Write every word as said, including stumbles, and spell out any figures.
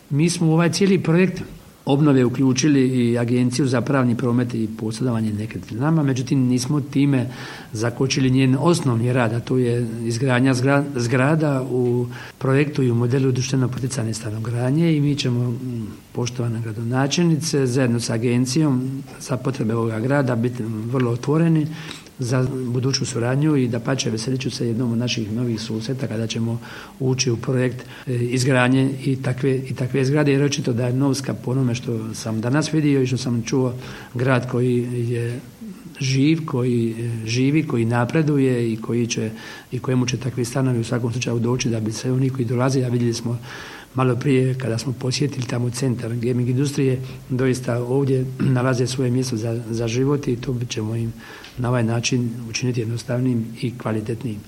Mi smo u ovaj cijeli projekt obnove uključili i Agenciju za pravni promet i posjedovanje nekretninama, međutim nismo time zakočili njen osnovni rad, a to je izgradnja zgrada u projektu i u modelu društveno poticajne stanogradnje i mi ćemo, poštovana gradonačelnice, zajedno sa Agencijom za potrebe ovoga grada biti vrlo otvoreni za buduću suradnju i dapače veselit ću se jednom od naših novih susreta kada ćemo ući u projekt izgradnje i takve, i takve zgrade, jer očito da je Novska po onome što sam danas vidio i što sam čuo grad koji je živ, koji živi, koji napreduje i koji će, i kojemu će takvi stanovi u svakom slučaju doći da bi se oni koji dolaze, a vidjeli smo malo prije kada smo posjetili tamo centar gaming industrije, doista ovdje nalaze svoje mjesto za, za život i to ćemo im na ovaj način učiniti jednostavnijim i kvalitetnijim.